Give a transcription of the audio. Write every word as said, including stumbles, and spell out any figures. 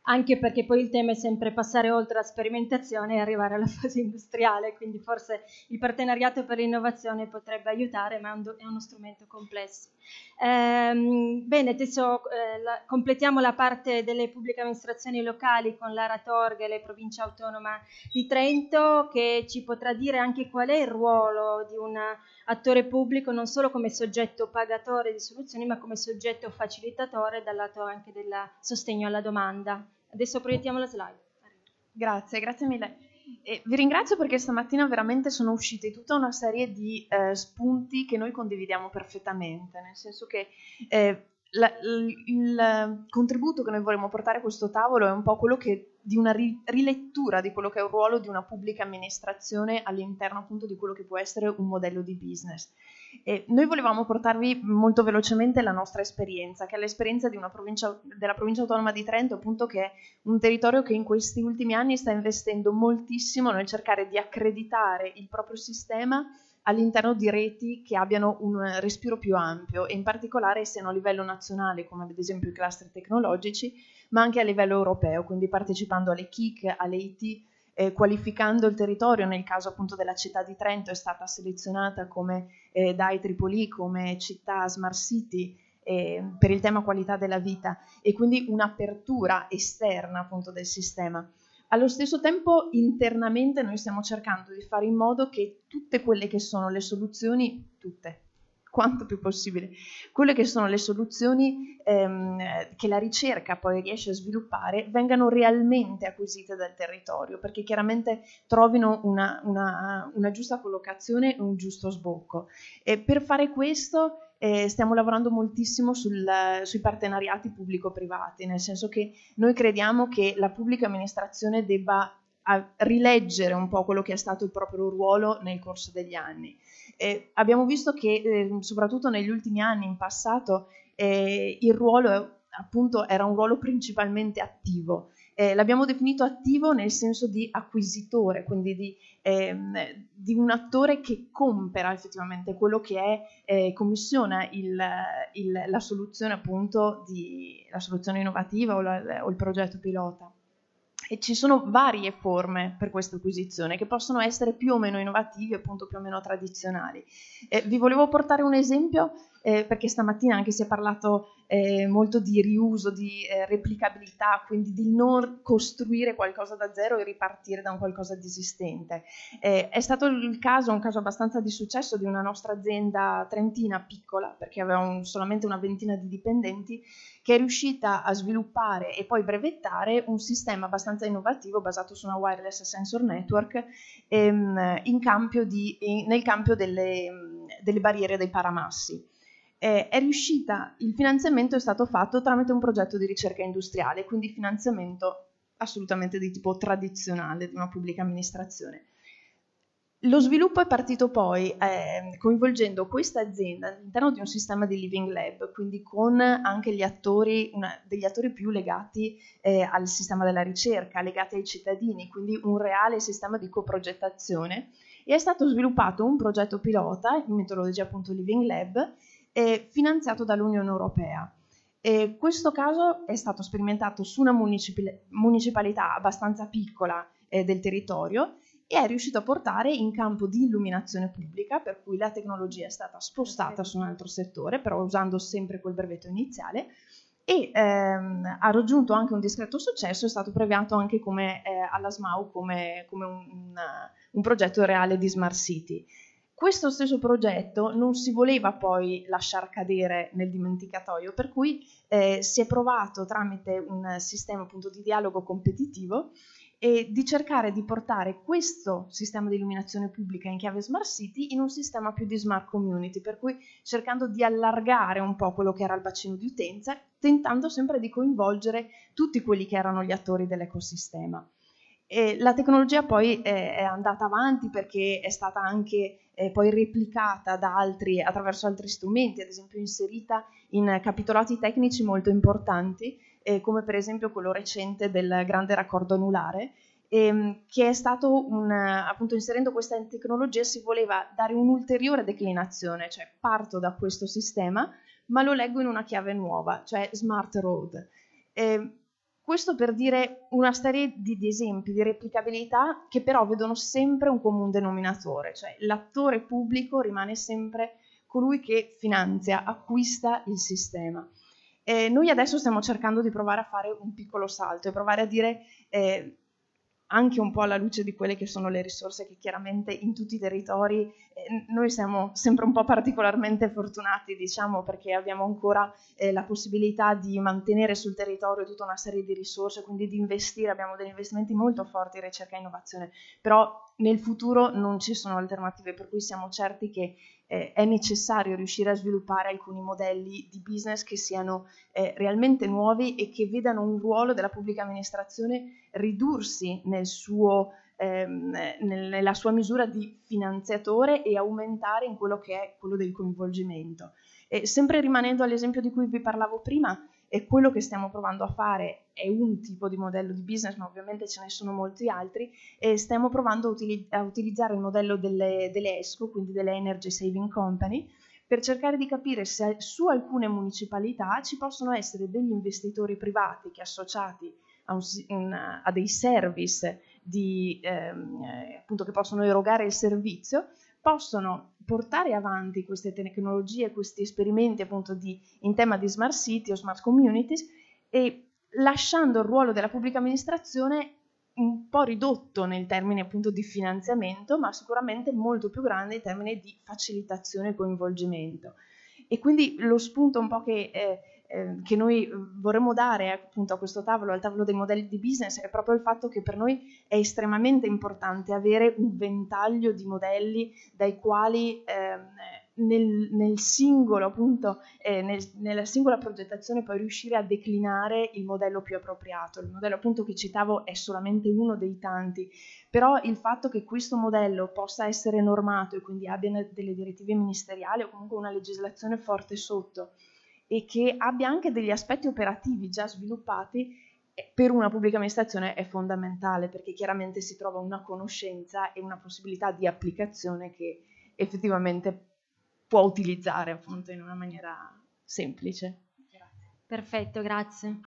anche perché poi il tema è sempre passare oltre la sperimentazione e arrivare alla fase industriale, quindi forse il partenariato per l'innovazione potrebbe aiutare, ma è, un, è uno strumento complesso. Ehm, bene, adesso eh, la, completiamo la parte delle pubbliche amministrazioni locali con Lara Torghele, provincia autonoma di Trento, che ci potrà dire anche qual è il ruolo di un attore pubblico, non solo come soggetto pagatore di soluzioni, ma come soggetto facilitatore dal lato anche del sostegno alla domanda. Adesso proiettiamo la slide. Grazie, grazie mille. E vi ringrazio perché stamattina veramente sono uscite tutta una serie di eh, spunti che noi condividiamo perfettamente, nel senso che eh, la, il, il contributo che noi vorremmo portare a questo tavolo è un po' quello che di una ri, rilettura di quello che è un ruolo di una pubblica amministrazione all'interno appunto di quello che può essere un modello di business. E noi volevamo portarvi molto velocemente la nostra esperienza, che è l'esperienza di una provincia, della provincia autonoma di Trento, appunto, che è un territorio che in questi ultimi anni sta investendo moltissimo nel cercare di accreditare il proprio sistema all'interno di reti che abbiano un respiro più ampio e in particolare siano a livello nazionale, come ad esempio i cluster tecnologici, ma anche a livello europeo, quindi partecipando alle K I C, alle I T, eh, qualificando il territorio. Nel caso appunto della città di Trento è stata selezionata come eh, da I E E E come città Smart City eh, per il tema qualità della vita, e quindi un'apertura esterna appunto del sistema. Allo stesso tempo internamente noi stiamo cercando di fare in modo che tutte quelle che sono le soluzioni, tutte, quanto più possibile, quelle che sono le soluzioni ehm, che la ricerca poi riesce a sviluppare vengano realmente acquisite dal territorio, perché chiaramente trovino una, una, una giusta collocazione e un giusto sbocco. E per fare questo eh, stiamo lavorando moltissimo sul, sui partenariati pubblico-privati, nel senso che noi crediamo che la pubblica amministrazione debba a rileggere un po' quello che è stato il proprio ruolo nel corso degli anni. Eh, abbiamo visto che eh, soprattutto negli ultimi anni, in passato, eh, il ruolo appunto era un ruolo principalmente attivo. Eh, l'abbiamo definito attivo nel senso di acquisitore, quindi di, ehm, di un attore che compera effettivamente quello che è, eh, commissiona il, il, la soluzione appunto di, la soluzione innovativa o, la, o il progetto pilota. E ci sono varie forme per questa acquisizione che possono essere più o meno innovativi, appunto più o meno tradizionali. Eh, vi volevo portare un esempio eh, perché stamattina anche si è parlato eh, molto di riuso, di eh, replicabilità, quindi di non costruire qualcosa da zero e ripartire da un qualcosa di esistente. Eh, è stato il caso, un caso abbastanza di successo di una nostra azienda trentina piccola, perché aveva un, solamente una ventina di dipendenti, che è riuscita a sviluppare e poi brevettare un sistema abbastanza innovativo basato su una wireless sensor network ehm, in campio di, in, nel campo delle, delle barriere dei paramassi. Eh, è riuscita, il finanziamento è stato fatto tramite un progetto di ricerca industriale, quindi finanziamento assolutamente di tipo tradizionale di una pubblica amministrazione. Lo sviluppo è partito poi eh, coinvolgendo questa azienda all'interno di un sistema di living lab, quindi con anche gli attori, una, degli attori più legati eh, al sistema della ricerca, legati ai cittadini, quindi un reale sistema di coprogettazione, e è stato sviluppato un progetto pilota in metodologia appunto living lab eh, finanziato dall'Unione Europea. E questo caso è stato sperimentato su una municipal- municipalità abbastanza piccola eh, del territorio, e è riuscito a portare in campo di illuminazione pubblica, per cui la tecnologia è stata spostata su un altro settore, però usando sempre quel brevetto iniziale, e ehm, ha raggiunto anche un discreto successo, è stato premiato anche come, eh, alla S M A U come, come un, un, un progetto reale di Smart City. Questo stesso progetto non si voleva poi lasciar cadere nel dimenticatoio, per cui eh, si è provato tramite un sistema appunto di dialogo competitivo e di cercare di portare questo sistema di illuminazione pubblica in chiave Smart City in un sistema più di Smart Community, per cui cercando di allargare un po' quello che era il bacino di utenza, tentando sempre di coinvolgere tutti quelli che erano gli attori dell'ecosistema. E la tecnologia poi è, è andata avanti perché è stata anche eh, poi replicata da altri, attraverso altri strumenti, ad esempio inserita in capitolati tecnici molto importanti, Eh, come per esempio quello recente del grande raccordo anulare, ehm, che è stato un, appunto inserendo questa tecnologia si voleva dare un'ulteriore declinazione, cioè parto da questo sistema ma lo leggo in una chiave nuova, cioè Smart Road. Eh, Questo per dire una serie di, di esempi di replicabilità che però vedono sempre un comune denominatore, cioè l'attore pubblico rimane sempre colui che finanzia, acquista il sistema. Eh, noi adesso stiamo cercando di provare a fare un piccolo salto e provare a dire, eh, anche un po' alla luce di quelle che sono le risorse che chiaramente in tutti i territori, eh, noi siamo sempre un po' particolarmente fortunati, diciamo, perché abbiamo ancora eh, la possibilità di mantenere sul territorio tutta una serie di risorse, quindi di investire, abbiamo degli investimenti molto forti in ricerca e innovazione, però nel futuro non ci sono alternative, per cui siamo certi che eh, è necessario riuscire a sviluppare alcuni modelli di business che siano eh, realmente nuovi e che vedano un ruolo della pubblica amministrazione ridursi nel suo, ehm, nel, nella sua misura di finanziatore e aumentare in quello che è quello del coinvolgimento. E sempre rimanendo all'esempio di cui vi parlavo prima, e quello che stiamo provando a fare è un tipo di modello di business, ma ovviamente ce ne sono molti altri, e stiamo provando a, utili- a utilizzare il modello delle, delle E S C O, quindi delle Energy Saving Company, per cercare di capire se su alcune municipalità ci possono essere degli investitori privati che associati a, un, un, a dei service di, ehm, appunto, che possono erogare il servizio, possono portare avanti queste tecnologie, questi esperimenti appunto di, in tema di smart city o smart communities, e lasciando il ruolo della pubblica amministrazione un po' ridotto nel termine appunto di finanziamento, ma sicuramente molto più grande in termini di facilitazione e coinvolgimento. E quindi lo spunto un po' che, eh, eh, che noi vorremmo dare appunto a questo tavolo, al tavolo dei modelli di business, è proprio il fatto che per noi è estremamente importante avere un ventaglio di modelli dai quali eh, nel, nel singolo appunto, eh, nel, nella singola progettazione poi riuscire a declinare il modello più appropriato. Il modello appunto che citavo è solamente uno dei tanti, però il fatto che questo modello possa essere normato e quindi abbia delle direttive ministeriali o comunque una legislazione forte sotto e che abbia anche degli aspetti operativi già sviluppati, per una pubblica amministrazione è fondamentale, perché chiaramente si trova una conoscenza e una possibilità di applicazione che effettivamente può utilizzare appunto in una maniera semplice. Perfetto, grazie.